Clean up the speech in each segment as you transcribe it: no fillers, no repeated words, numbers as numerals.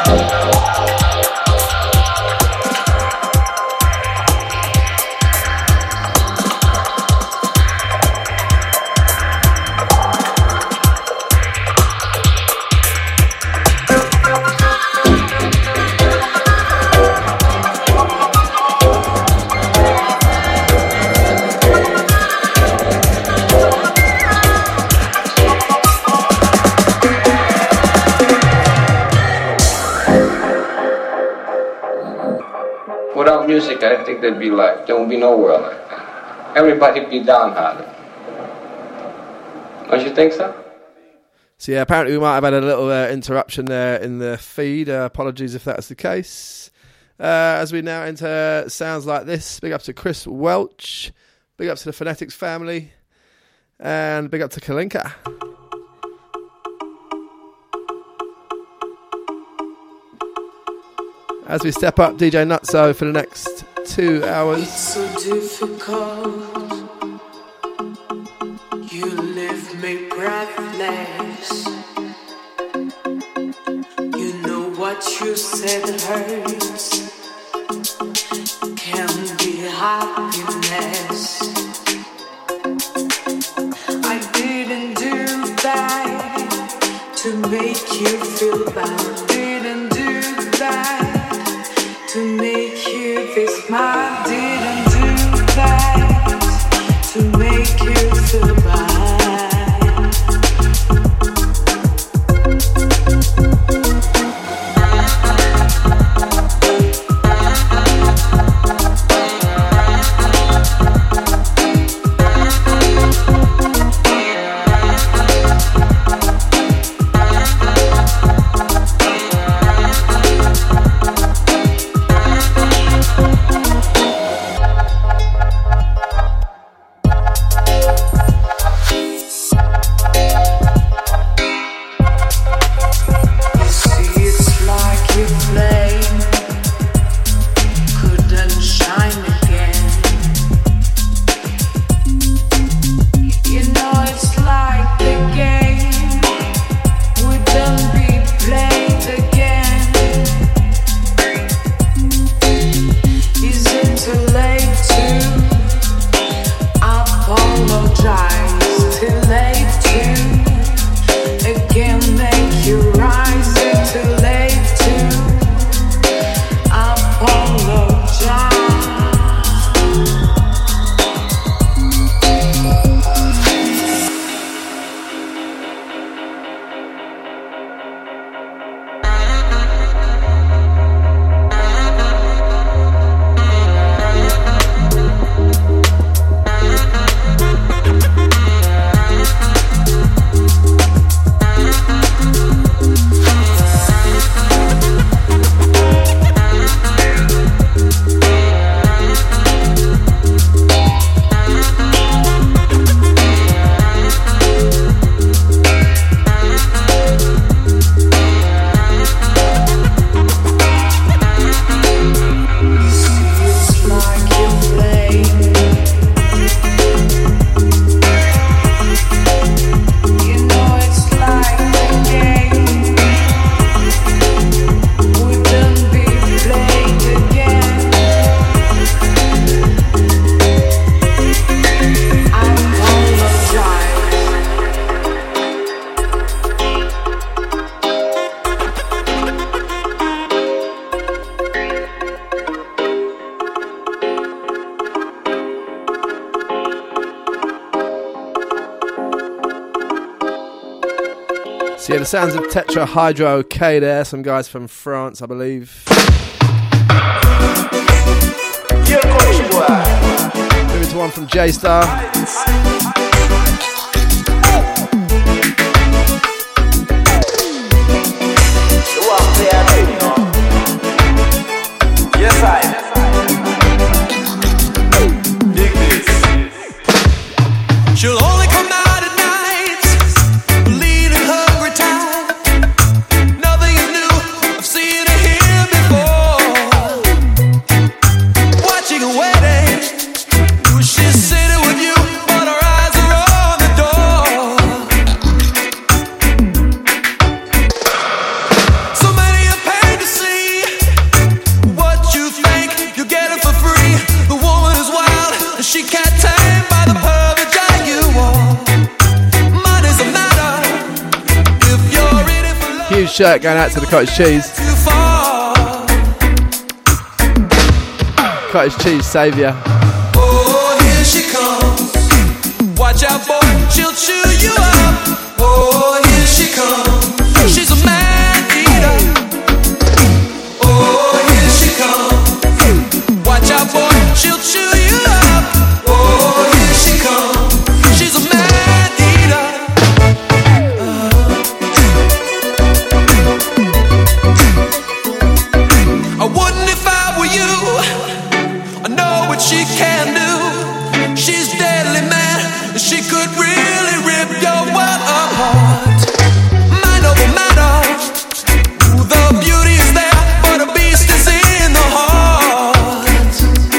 Music, I think there'd be life. There won't be no world like that. Everybody'd be downhearted. Don't you think so? So yeah, apparently we might have had a little interruption there in the feed. Apologies if that's the case. As we now enter sounds like this, big up to Chris Welch, big up to the Phonetics family, and big up to Kalinka. As we step up DJ Nutso for the next 2 hours. It's so difficult. You leave me breathless. You know what you said hurts. Can be happiness. I didn't do that to make you feel bad. Didn't do that to make you this smile. Didn't do that to make you feel bad. Yeah, the sounds of Tetrahydro K there, some guys from France, I believe. Moving to one from J-Star. Yes, I. Dig this. She'll only come out at night, bleeding hungry time. Nothing is new, I've seen her here before. Watching a wedding, she's sitting with you, but her eyes are on the door. So many shirt going out to the cottage cheese. Cottage cheese saviour. Oh, here she comes. Watch out, boy, she'll chew you up. Oh, here she comes. She's a man eater. Oh, here she comes. Watch out, boy, she'll chew you up. Oh, here she comes. She's a man eater. I wouldn't if I were you. I know what she can do. She's deadly mad. She could really rip your world apart. Mind over matter. Ooh, the beauty is there, but the beast is in the heart.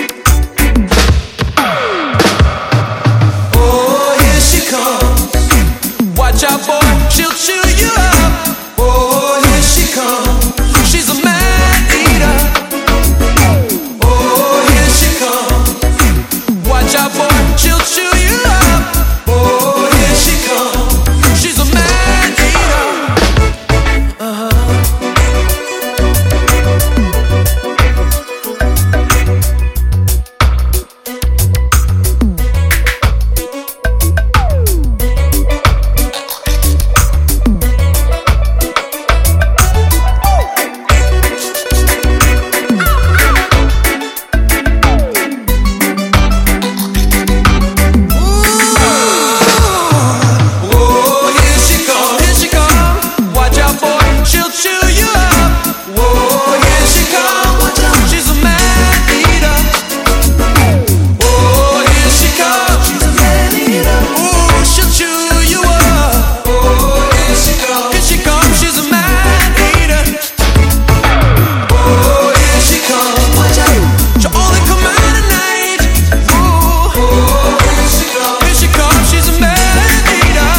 Oh, here she comes. Watch out, boy, she'll chew you up. Oh, here she comes. She's a man eater. Oh, here she comes. Watch out, boy, she'll chew you up. Oh, here she comes. She's a man eater. Oh, here she comes. Here she comes. Watch out, boy, she'll chew you up. Oh, here she comes. She's a man eater. Oh, here she comes. She's a man eater. Ooh, she'll chew you up. Oh, here she comes. Here she comes. She's a man eater. Oh, here she comes. Watch out. She'll only come out at night. Ooh, oh, here she comes. Here she comes. She's a man eater.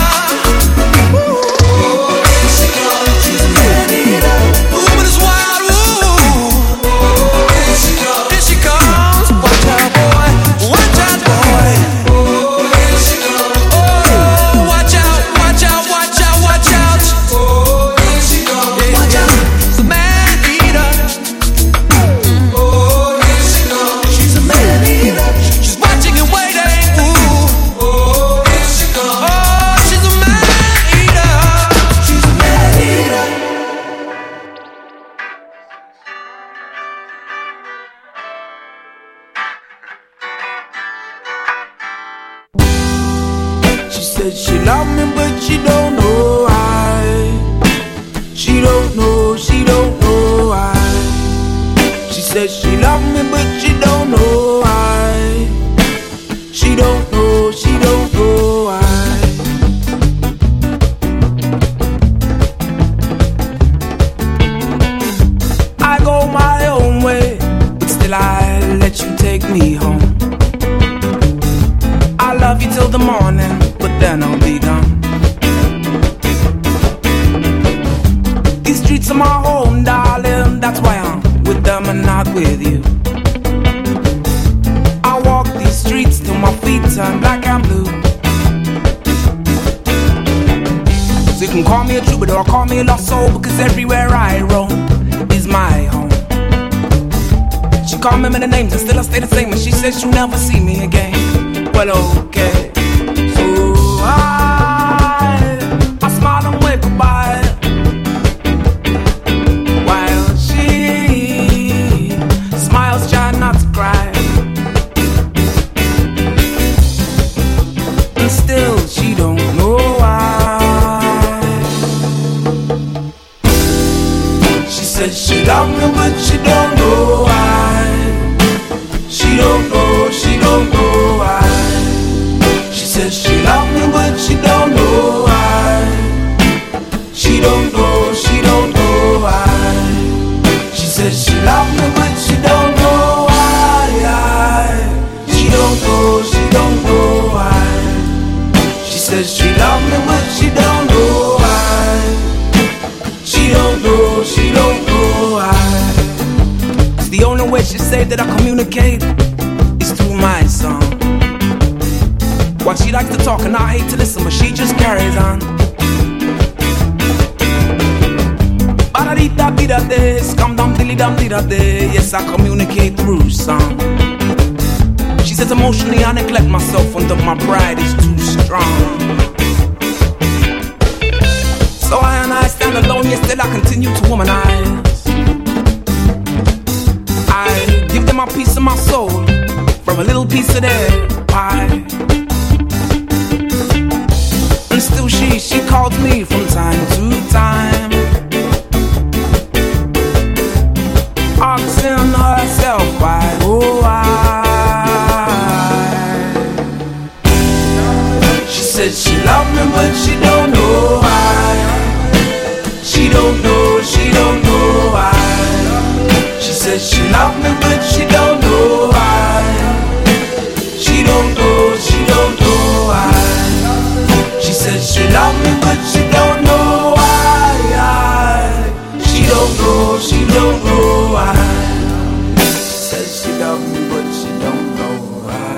Oh, here she comes. She's a man eater. Ooh, but it's wild. Ooh, oh, here she comes. Here she comes. Watch out, boy. Watch out, boy. Oh, here she comes. Oh, watch out, watch out, watch out, watch out. Oh, here she comes. Watch out. She's a man eater. Oh, here she comes. She's a man eater. She's watching and waiting. Ooh. Oh, here she comes. Oh, she's a man eater. She's a man eater. She said she loved me, but she don't know why. She don't know, she don't know why. She said she loved me, but she don't know why. She don't know, she don't know why. I go my own way, but still I let you take me home. I love you till the morning, but then I'll be gone. These streets are my home, darling. That's why I'm with them and not with you. I walk these streets till my feet turn black and blue. So you can call me a troubadour or call me a lost soul, because everywhere I roam is my home. She called me many names and still I stay the same, and she said she'll never see me again. Well, okay. So I smile and wave goodbye, while she smiles, trying not to cry. And still she don't know why. She said she loved me, but she don't know why. She don't know, she don't know why. She says she loved me, but she don't know why. She don't know, she don't know why. She says she loved me, but she don't know why. She don't know, she don't know why. She says she loved me, but she don't know why. She don't know, she don't know why. It's the only way she said that I communicate is through my song. While she likes to talk and I hate to listen, but she just carries on. dee da dee da day, scum dum dilly dum dee da day. Yes, I communicate through song. She says emotionally I neglect myself and that my pride is too strong. So I stand alone, yet still I continue to womanize. I give them a piece of my soul from a little piece of their pie. And still she calls me from time to time, asking herself why, oh why. She said she loved me but she don't know why. She don't know why. She said she loved me but she don't know why. She don't know why. She said she loved me but she don't know why. She don't know why. She said she loved me but she don't know why.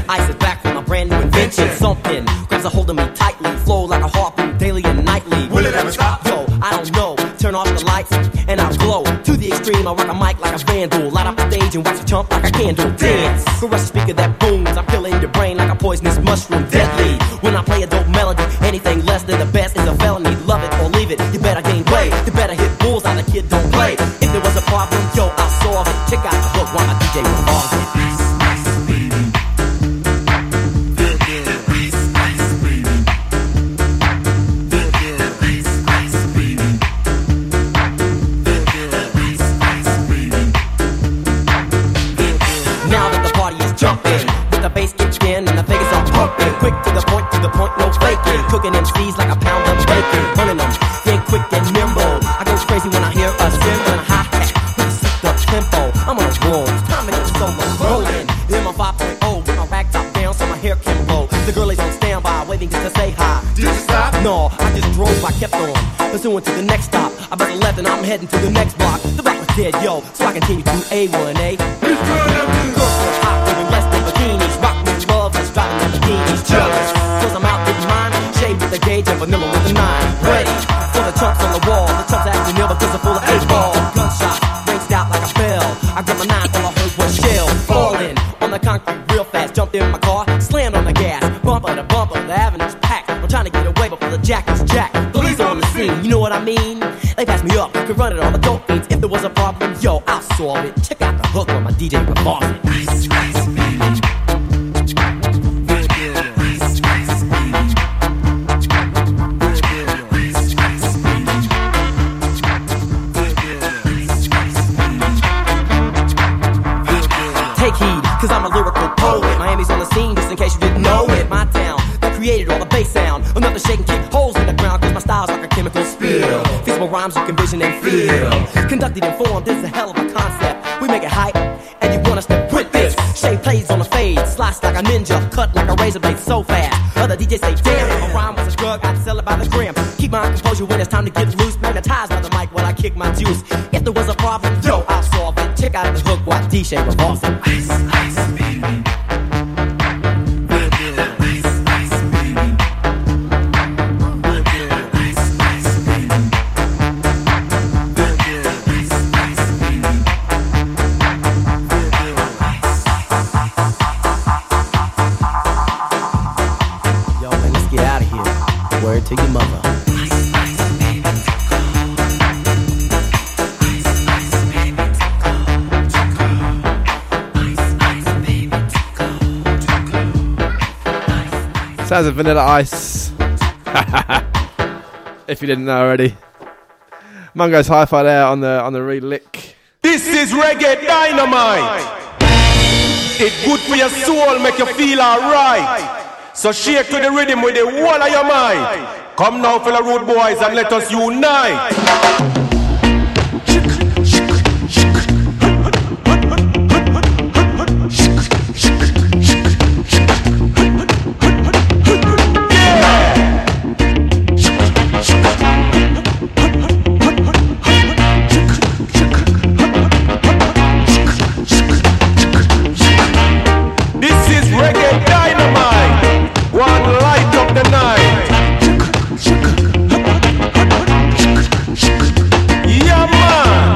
I sit back with my brand new invention. Something grabs a hold of me tightly, flow like a harpoon daily and nightly. Will it ever stop? Yo, I don't know. Turn off the lights and I'll glow. To the extreme, I rock a mic like a vandal. Light up the stage and wax a chump like a candle. Dance, caress a speaker that booms. I'm filling your brain like a poisonous mushroom. Deadly, when I play a dope melody. Anything less than the best is a felony. Love it or leave it, you better gain weight. You better hit bulls on the kid, don't play. If there was a problem, yo, I'll solve it. Check out the hook while my DJ revolves it. Cooking MCs like a pound of bacon, running them, then quick and nimble. I go crazy when I hear a cymbal and a hi-hat with a sick up tempo. I'm on a roll, time to get the solo rolling. In my 5.0 with my rag top down so my hair can blow. The girl is on standby, waiting just to say hi. Did you stop? No, I just drove, I kept on pursuing to the next stop. I better left and I'm heading to the next block. The block was dead, yo, so I continue to A1A. Girls so hot, living less than bikinis. Rock me lovers, driving Lamborghinis. Jealous, cause I'm out with mine. With the gauge and vanilla with the 9. Ready for the chumps on the wall. The chumps acting ill because I'm full of 8-ball. Gunshots rings out like a bell. I grabbed my 9, all I heard was shell. Falling on the concrete real fast. Jumped in my car, slammed on the gas. Bumper to bumper, the avenue's packed. I'm trying to get away before the jack is jacked. Police are on the scene, you know what I mean? They passed me up, could run it all the dope fiends. If there was a problem, yo, I'll solve it. Check out the hook when my DJ revolves it. Cause I'm a lyrical poet. Miami's on the scene, just in case you didn't know it. My town, that created all the bass sound. Another shake and kick holes in the ground. Cause my style's like a chemical spill. Feasible rhymes you can vision and feel. Conducted and formed, this is a hell of a concept. We make it hype, and you want us to quit this. Shade plays on the fade, slice like a ninja. Cut like a razor blade so fast. Other DJs say, damn, if a rhyme was a drug, I'd sell it by the gram. Keep my composure when it's time to get loose. Magnetized by the mic while I kick my juice. If there was a problem, yo, I'll solve it. Check out the hook while DJ revolves it. Ice, ice, baby. To your mother. Sounds of Vanilla Ice. If you didn't know already. Mungo's hi-fi there on the re-lick. This is reggae dynamite. It's good for your soul, make you feel alright. So shake to the rhythm with the whole of your mind. Come now, fellow road boys, and let us unite. This is reggae dynamite. One light up the night. Yeah, man.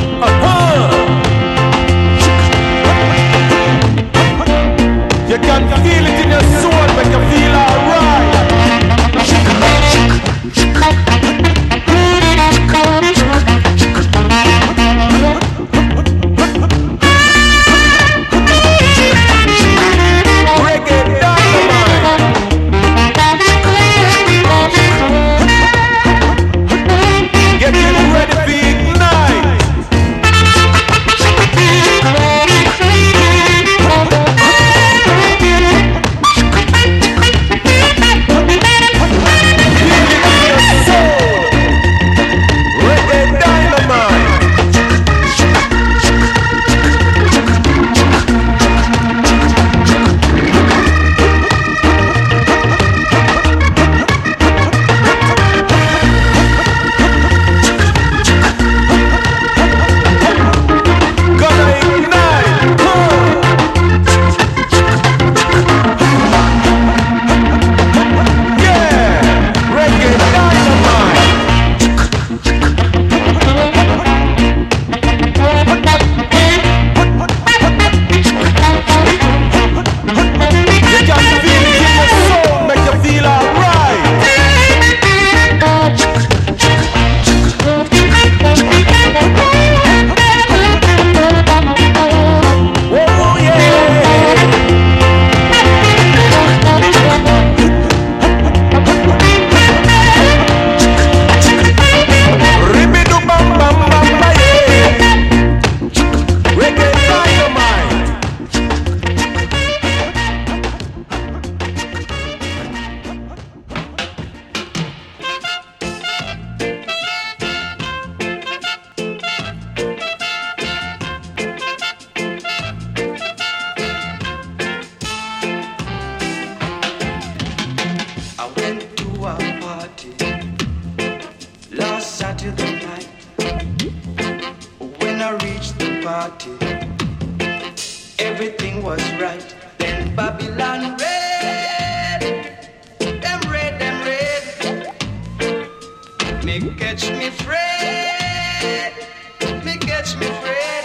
You can feel it in your soul, make you feel alright. Reggae dynamite. Getting ready for ignite. Feel it in your soul. Reggae party. Everything was right. Then Babylon red. Them red, them red. Me catch me Fred. Me catch me Fred.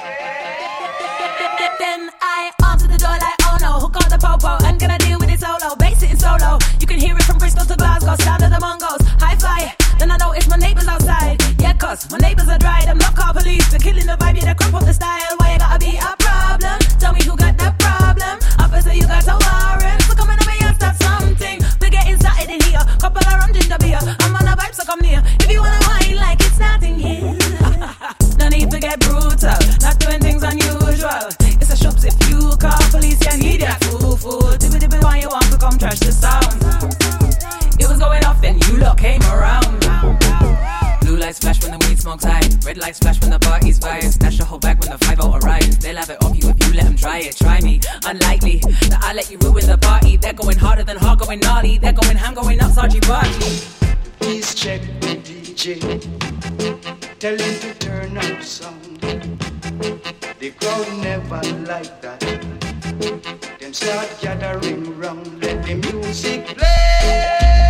Then I answer the door like, oh no, who called the popo? I'm gonna deal with it solo, bass it in solo. You can hear it from Bristol to Glasgow, sound of the Mongols. Hi-fi, then I notice my neighbours outside. Yeah, cause my neighbours are dry, them not call police. They're killing the vibe, yeah, they crump up the style. Why you gotta be a problem? Tell me who got that problem. Officer, you got a warrant. So come in over here and start something. We're getting started in here. Couple of rum, ginger beer. I'm on a vibe, so come near. If you wanna wine like it's nothing here. No need to get brutal, not doing things unusual. It's a shops if you call police, you need that food. Dibby why you want to come trash the sound. It was going off, then you lot came around. Blue lights flash when the weed smoke's high. Red lights flash when the party's fire. Stash your whole bag when the 5-0 arrives. They'll have it off you if you let them try it. Try me, unlikely that I let you ruin the party. They're going harder than hard, going gnarly. They're going ham, going nuts, argy party. Please check the DJ. Tell him to turn up sound. The crowd never like that. Them start gathering round. Let the music play.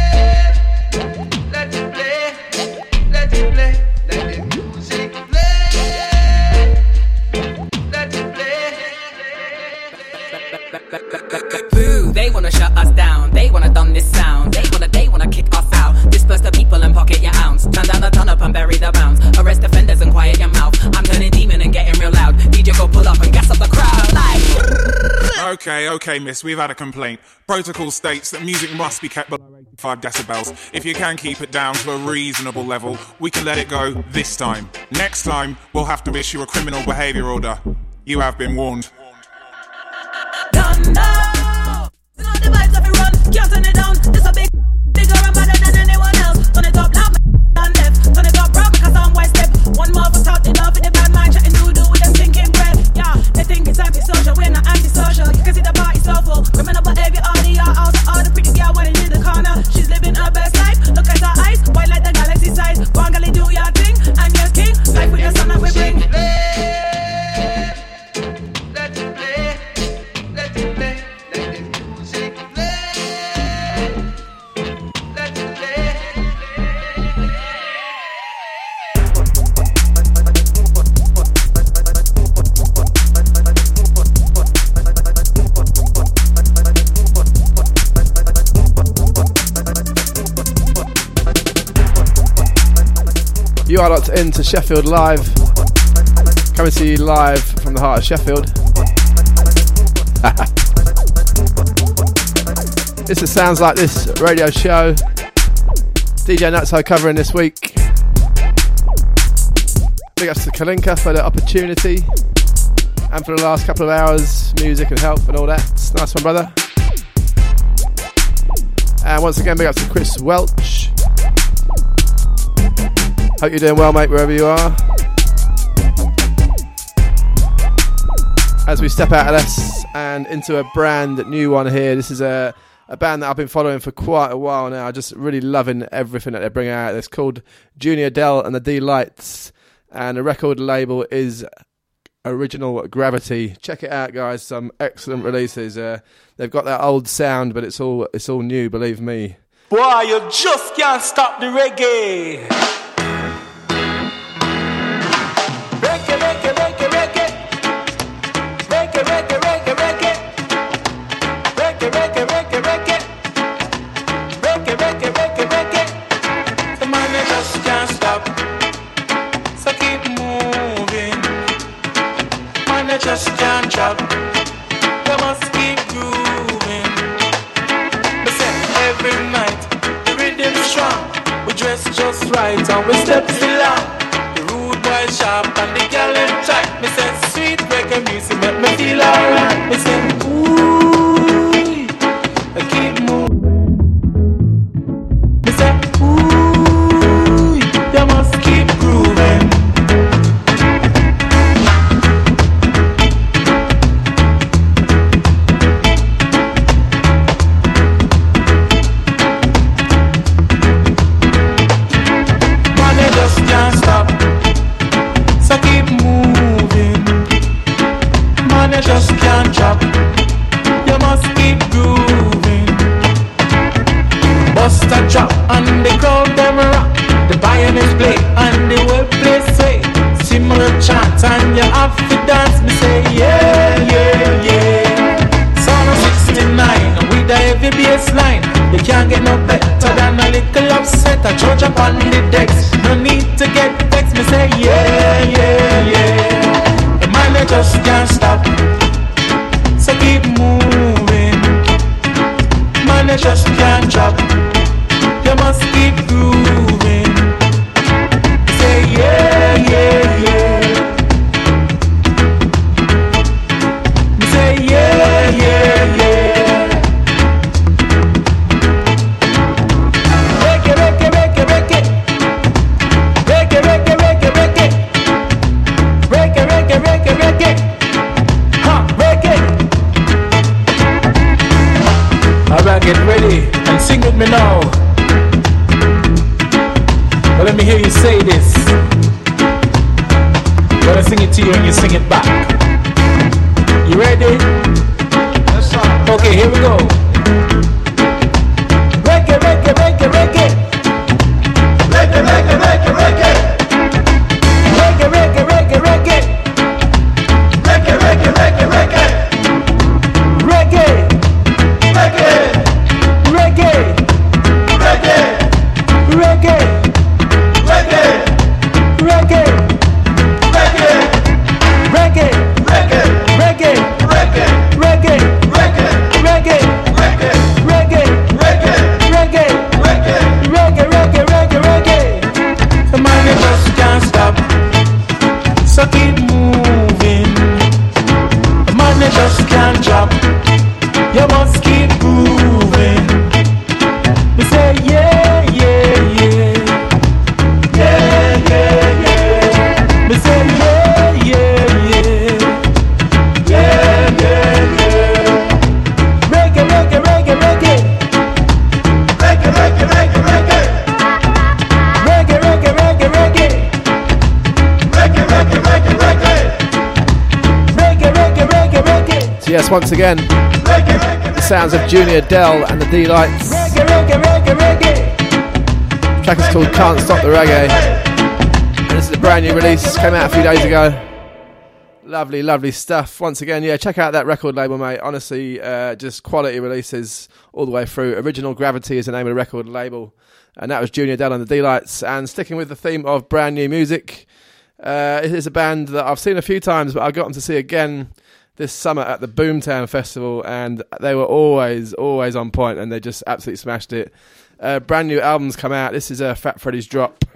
Let it play. Let it play. Let the music play. Let it play. Boo, they wanna shut us down. They wanna dumb this sound. They wanna kick us out. Disperse the people and pocket your ounce. Turn down the turn up and bury the bounce. Arrest offenders and quiet your mouth. I'm turning demon and getting real loud. DJ go pull up and gas up the crowd like. Okay, miss, we've had a complaint. Protocol states that music must be kept below 85 decibels. If you can keep it down to a reasonable level, we can let it go this time. Next time, we'll have to issue a criminal behaviour order. You have been warned. Don't know. You know the vibes of it run. Can't turn it down. This a bigger and better than anyone else. Turn it up loud, and left. Turn it up proud because I'm one step. One more for talk, they love it, the bad mind chatting do with them thinking bread. Yeah, they think it's anti-social, we're not anti-social. You can see the party so full. Criminal behavior, all the all the pretty girl running in the corner. She's living her best life. Look at her eyes, white like the galaxy size. Go on, girlie, do your thing, and you're king. Life with the sun that we bring. Let it play. Let it play. Let the music play. Let it play. You are locked into Sheffield Live. Coming to you live from the heart of Sheffield. This is Sounds Like This radio show. DJ Nutso covering this week. Big ups to Kalinka for the opportunity. And for the last couple of hours, music and help and all that. It's nice one, brother. And once again, big ups to Chris Welch. Hope you're doing well, mate, wherever you are. As we step out of this and into a brand new one here. This is a band that I've been following for quite a while now. Just really loving everything that they bring out. It's called Junior Dell and the D-Lights. And the record label is Original Gravity. Check it out, guys. Some excellent releases. They've got that old sound, but it's all new, believe me. Boy, you just can't stop the reggae. Reggae, reggae, reggae, reggae. Reggae, reggae, reggae, reggae. Reggae, reggae, reggae, reggae. Reggae, reggae, reggae, reggae. The man they just can't stop. So keep moving. Man they just can't stop. They must keep grooving. They say every night the rhythm's strong. We dress just right and we step still out. Boy sharp and the girl in track. Me say sweet reggae music make me feel alright. Me say ooh, I keep moving. Me say ooh, you must keep grooving. Man, they just can't stop. So keep moving. on the decks. No need to get vexed. Me say yeah, yeah, yeah. The man they just can't stop. So keep moving. Man they just can't drop. You must keep grooving. Say yeah, yeah, yeah. Me say yeah, yeah, yeah. Alright, get ready and sing with me now. Well, let me hear you say this. Gonna sing it to you and you sing it back. You ready? Yes, sir. Okay, here we go. Reggae, reggae, reggae, reggae. Reggae, reggae, reggae, reggae. Reggae, reggae, reggae, reggae. Reggae, reggae, reggae, reggae. Reggae. Reggae, reggae, reggae, reggae, reggae, reggae, reggae, reggae, reggae, reggae, reggae, reggae, reggae, reggae, reggae, reggae, reggae, reggae, reggae. The man you just can't stop, so keep moving. The man you just can't drop. You must keep moving. We say yeah, yeah, yeah. Yeah, yeah, yeah. We say yeah, yeah, yeah. Yeah, yeah, yeah. Reggae, reggae, reggae, reggae. Reggae, reggae, reggae, reggae. Reggae, reggae, reggae, reggae. Reggae, reggae, reggae, reggae. Reggae, reggae, reggae, reggae. So yes, once again, the sounds of Junior Dell and the D-Lights. The track is called Can't Stop the Reggae. And this is a brand new release, came out a few days ago. Lovely, lovely stuff. Once again, yeah, check out that record label, mate. Honestly, just quality releases all the way through. Original Gravity is the name of the record label. And that was Junior Dell and the D-Lights. And sticking with the theme of brand new music, it is a band that I've seen a few times, but I got them to see again this summer at the Boomtown Festival, and they were always on point, and they just absolutely smashed it. Brand new albums come out. This is Fat Freddy's Drop.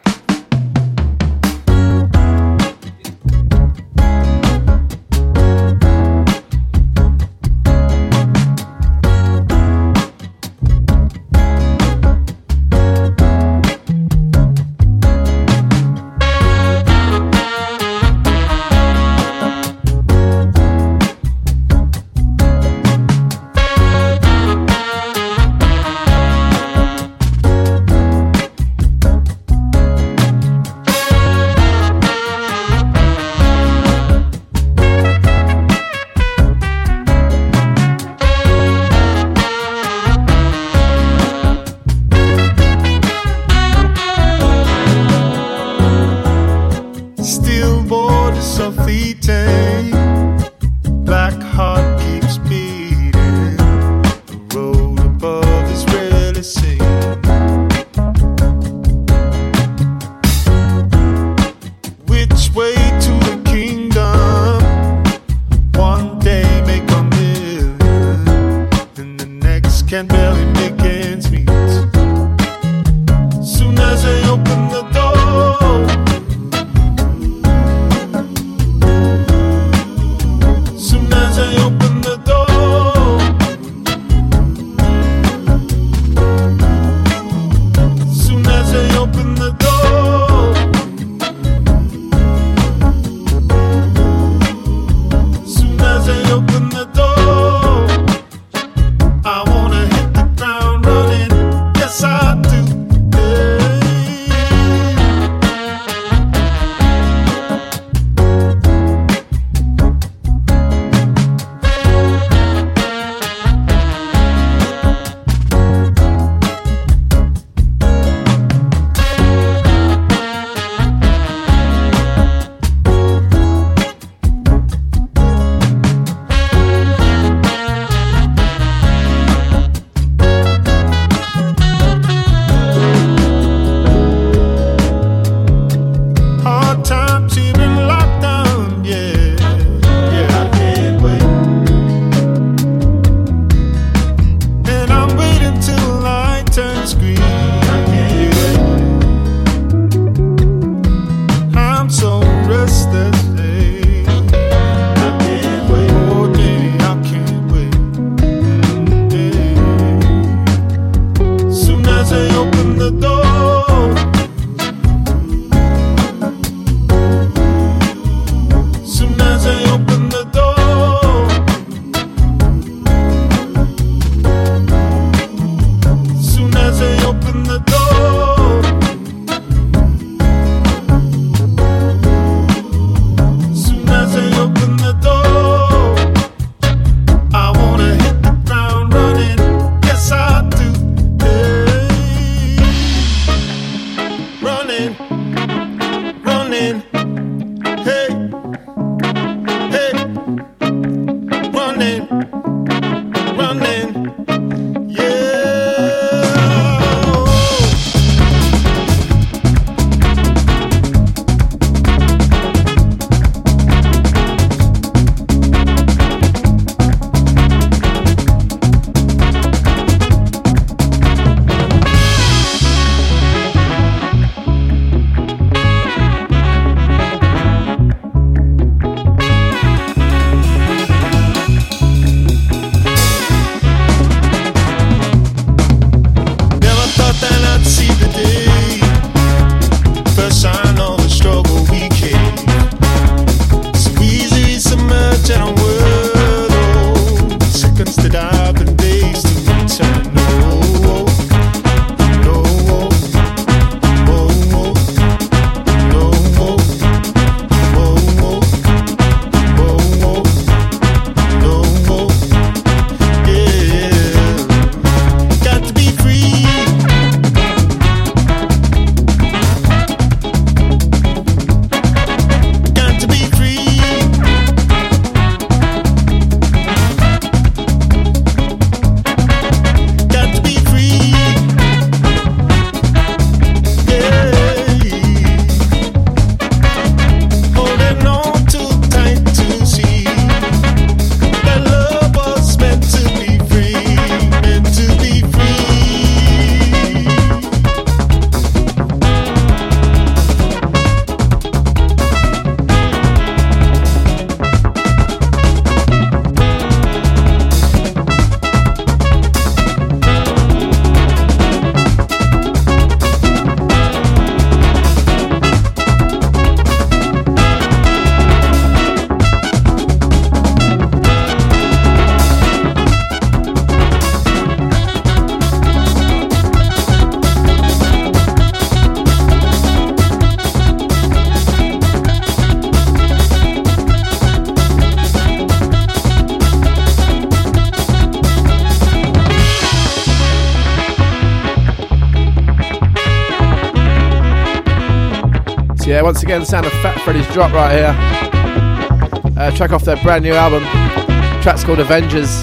Yeah, once again, the sound of Fat Freddy's Drop right here. Track off their brand new album. The track's called Avengers.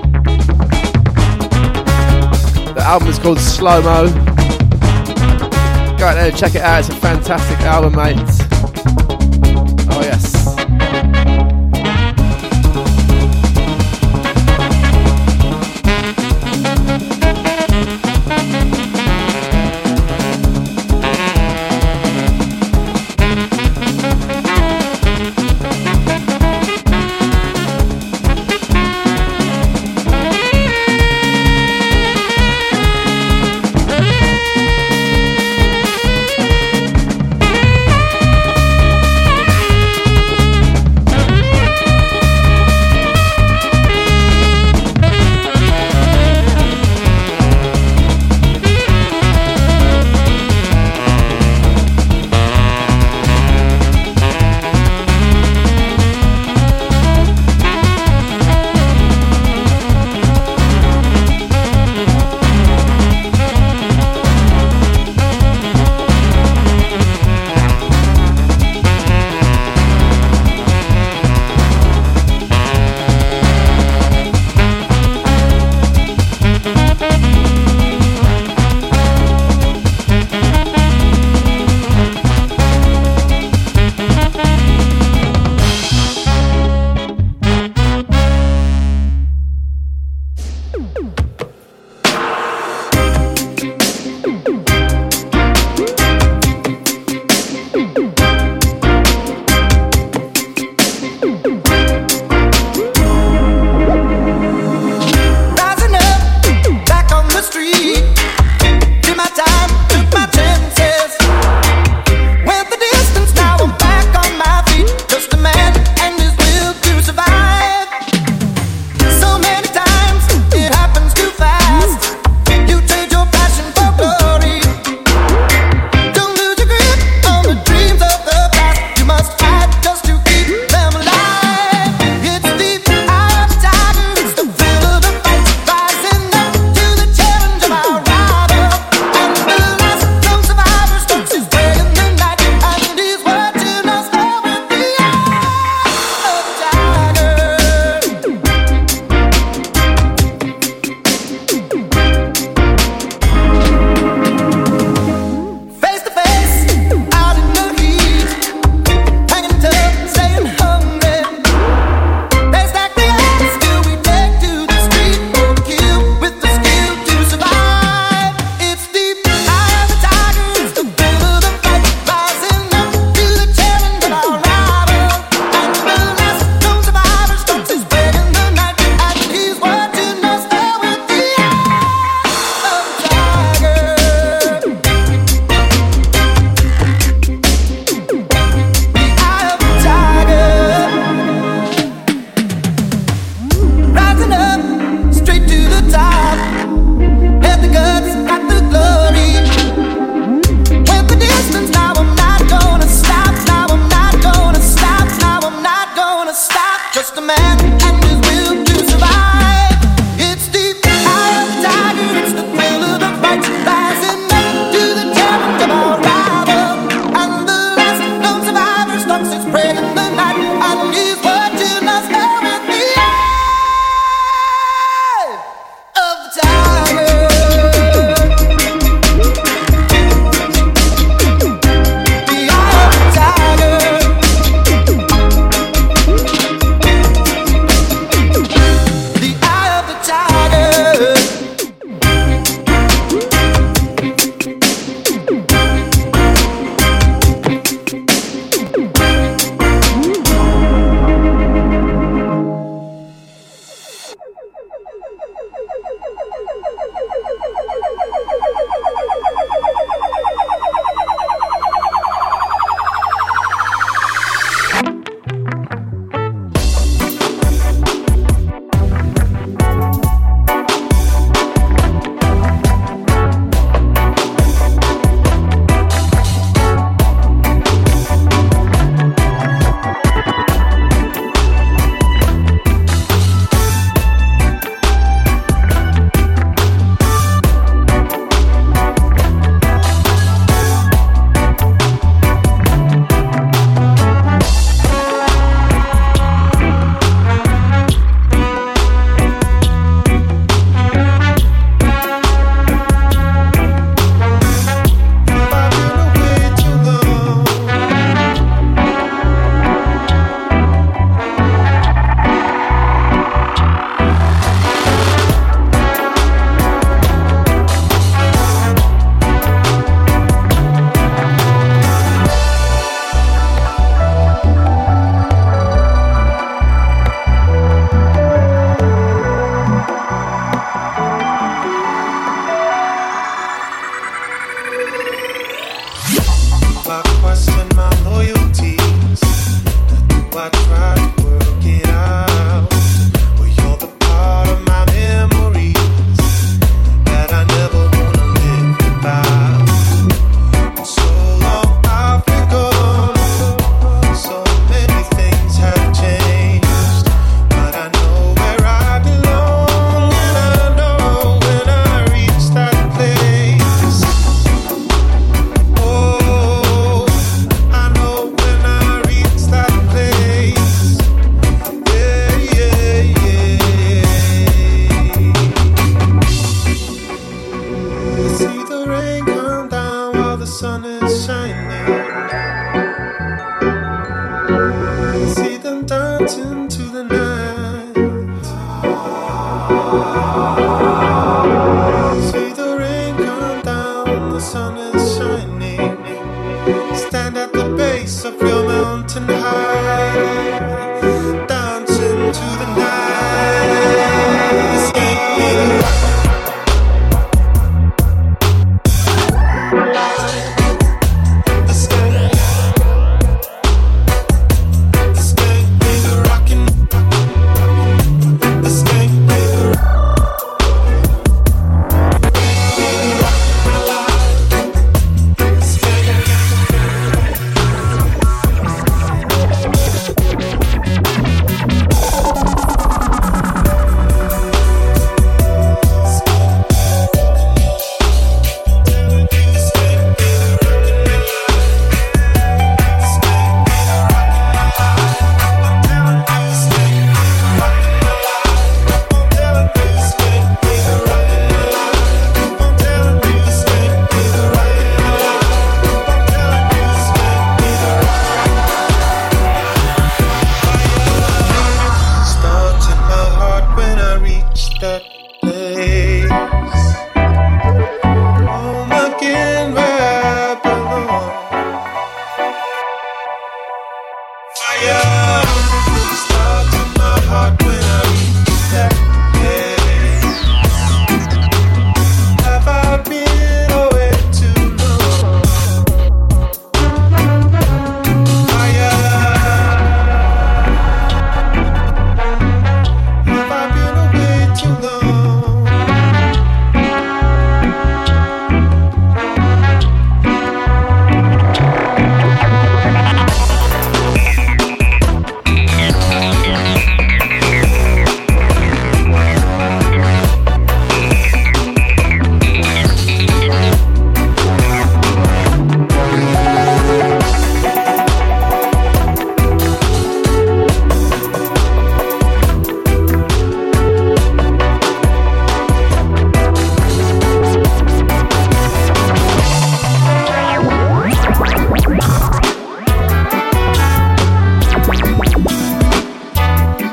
The album is called Slow Mo. Go out there and check it out. It's a fantastic album, mate. Oh yes.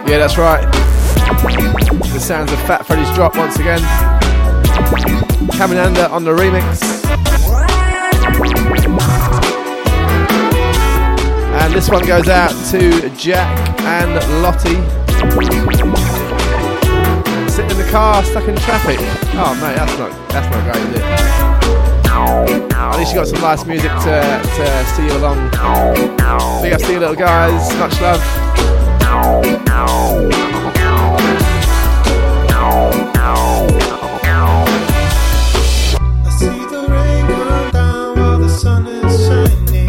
Yeah, that's right. The sounds of Fat Freddy's Drop once again. Caminanda on the remix. And this one goes out to Jack and Lottie. Sitting in the car, stuck in traffic. Oh mate, that's not great, is it? At least you got some nice music to see you along. Big up to you little guys, much love. I see the rain come down while the sun is shining.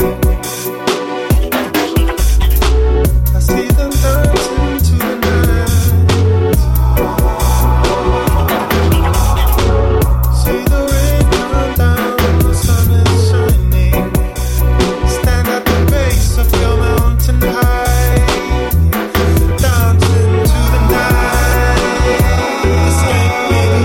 I see them dancing to the night. See the rain come down when the sun is shining. Stand at the base of your mountain high, dancing to the night. This can't be the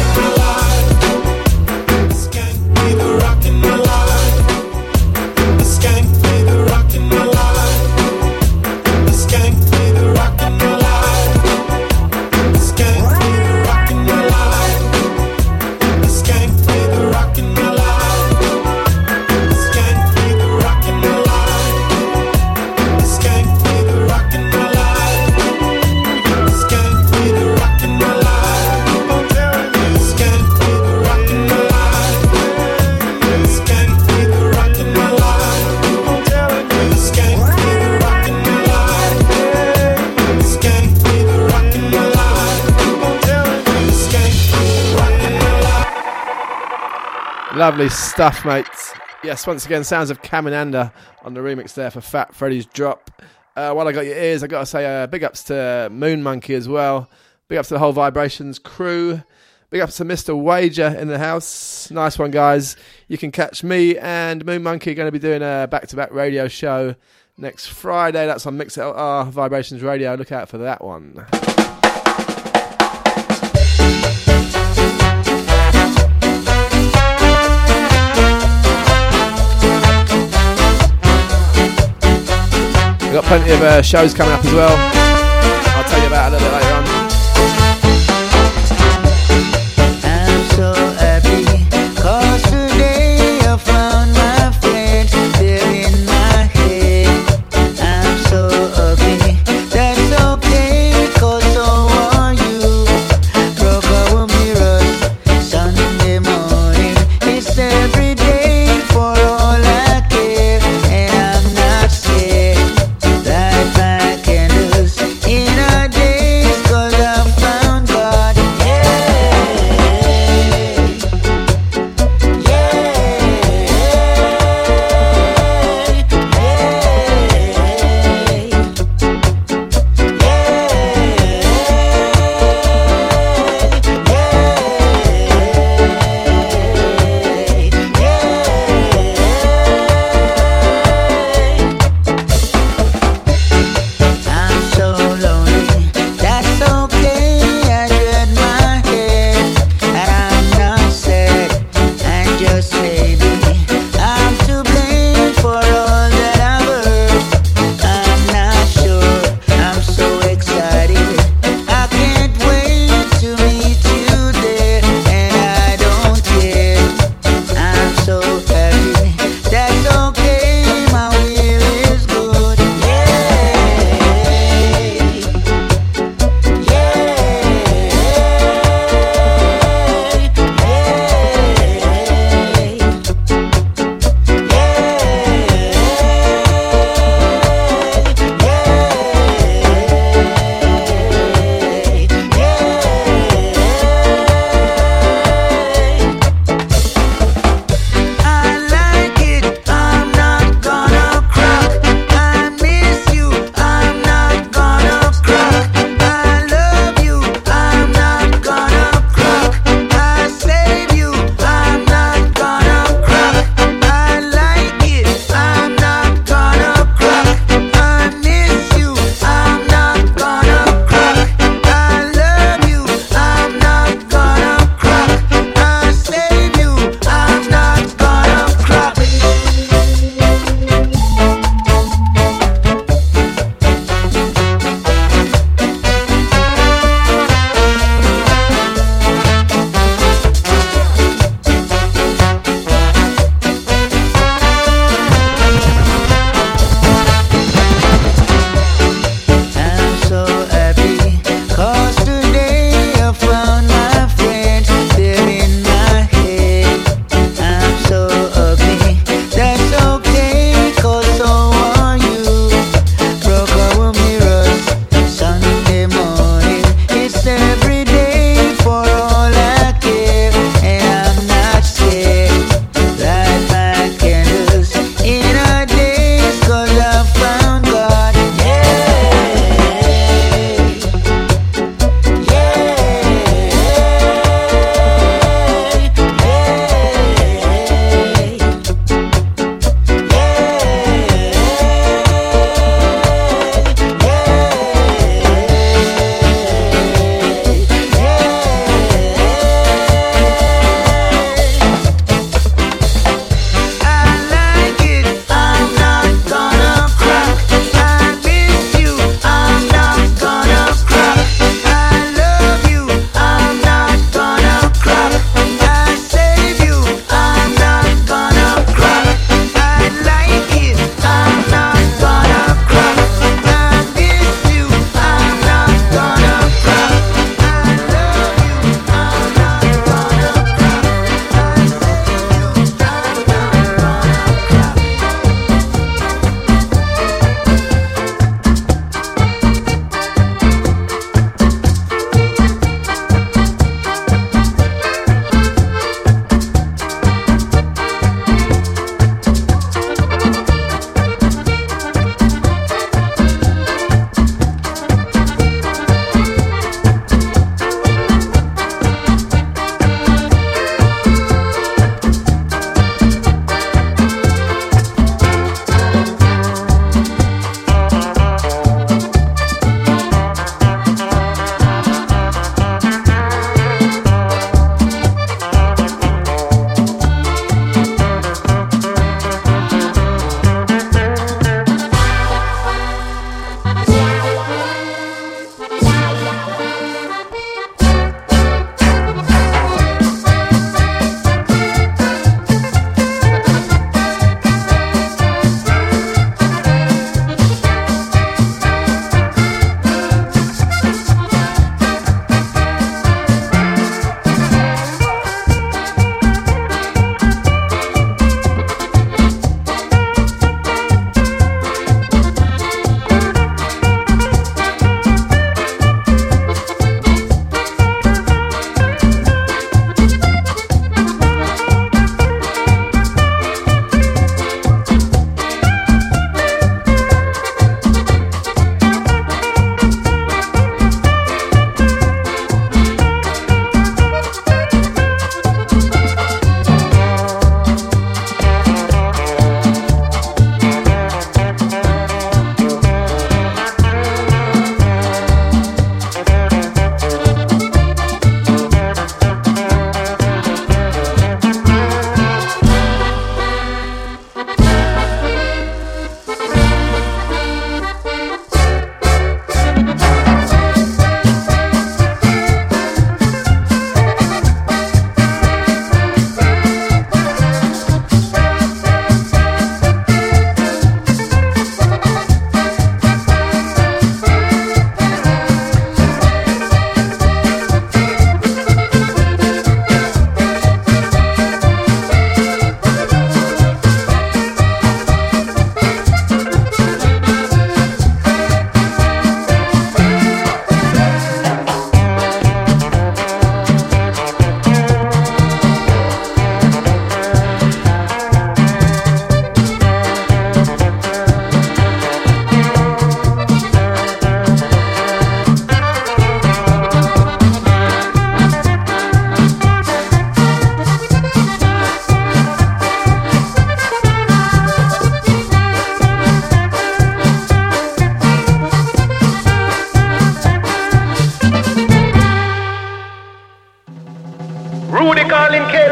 rockin' alive. This can't be the rockin' alive. This can't be the rockin' alive. This can't be the rockin' alive. This can't be the rockin' alive. This can't be the rockin' alive. This can't be the rockin' alive. This can't be the rockin' alive. I'm telling you, this can't be the rockin' alive. This can't be the rockin' alive. I'm telling you, this can't be the rockin' alive. This can't be the rockin' alive. I'm telling you, this can't be the rockin' alive. Lovely stuff, mates. Yes, once again, sounds of Caminanda on the remix there for Fat Freddy's Drop. While I got your ears, I got to say big ups to Moon Monkey as well. Big ups to the whole Vibrations crew. Big ups to Mr. Wager in the house. Nice one, guys. You can catch me and Moon Monkey going to be doing a back-to-back radio show next Friday. That's on MixLR Vibrations Radio. Look out for that one. We've got plenty of shows coming up as well. I'll tell you about it a little bit later on. I'm so happy, 'cause today I found my friends there in my head. I'm so happy, that's okay, 'cause so are you. Broke our mirrors, Sunday morning, it's every day for all I care, and I'm not scared. Light my candles in our days.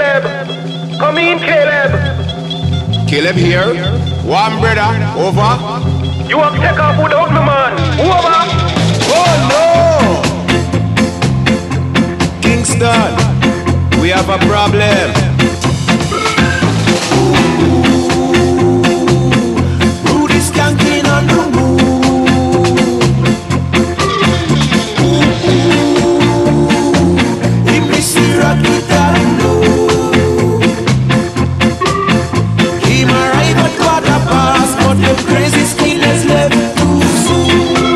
Caleb. Come in, Caleb. Caleb here. One brother. Over. You have to take off without me, man. Over. Oh no! Kingston, we have a problem. Rudy skanking on the moon. He missy rock without no. He arrive at quarter past, but the crazy skinheads left too soon.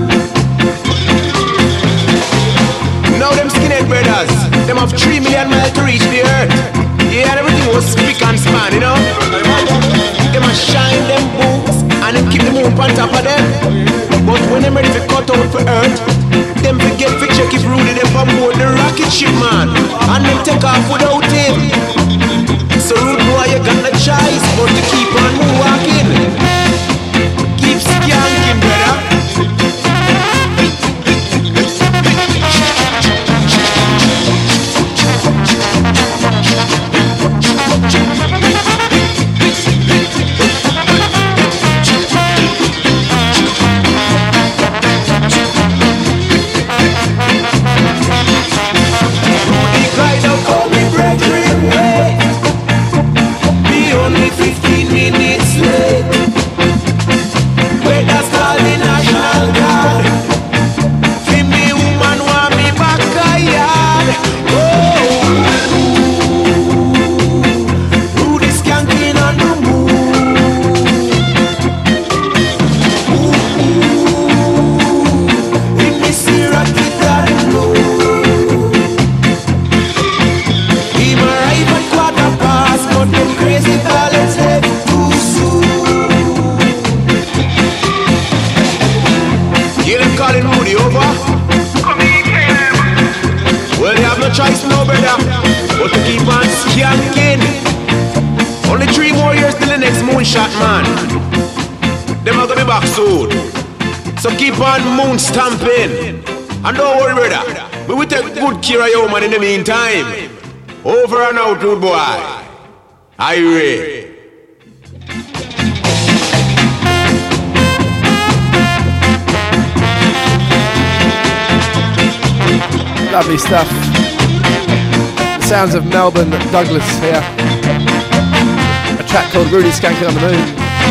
Now them skinhead brothers, them have 3 million miles to reach the earth. Yeah, and everything was spick and span, you know. Them a shine them boots and them keep the moon on top of them. But when them ready to cut out for earth, them forget to check if Rudy them on board the rocket ship, man. And them take off without him. So rude boy, you got no choice but to keep on walking. Keep skanking, brother. So keep on moon stamping. And don't worry, brother. We will take good care of you, man, in the meantime. Over and out, rude boy. Irate. Lovely stuff. The sounds of Melbourne Douglas here. A track called Rudy Skanking on the Moon.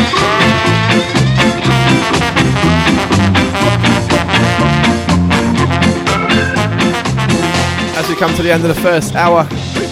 As we come to the end of the first hour,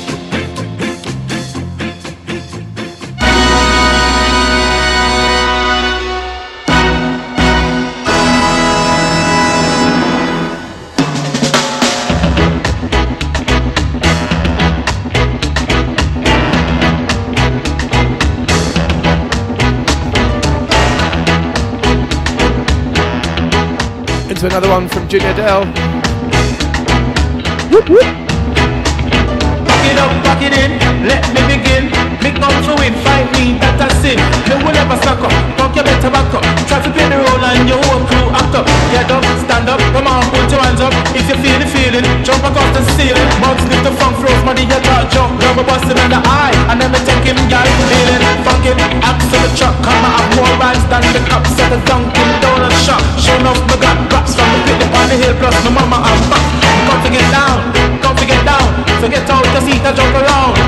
into another one from Junior Dell. Whoop, whoop. Back it up, back it in, let me begin. Me come to win, fight me, that a sin. Me will never suck up, talk your better back up. Try to play the role and your whole crew act up. Get up, stand up, come on, put your hands up. If you feel the feeling, jump across the ceiling. Bounce lift the funk, throws money, you talk jump. Rubber busting in the eye, and then me taking guy feeling. Fucking axe to the truck, come I have more rides than the cops. Set a dunking down and shot. Show enough, me got raps from the pit upon the hill, plus my mama and back. Come to get down, come to get down. So get out the seat and jump around.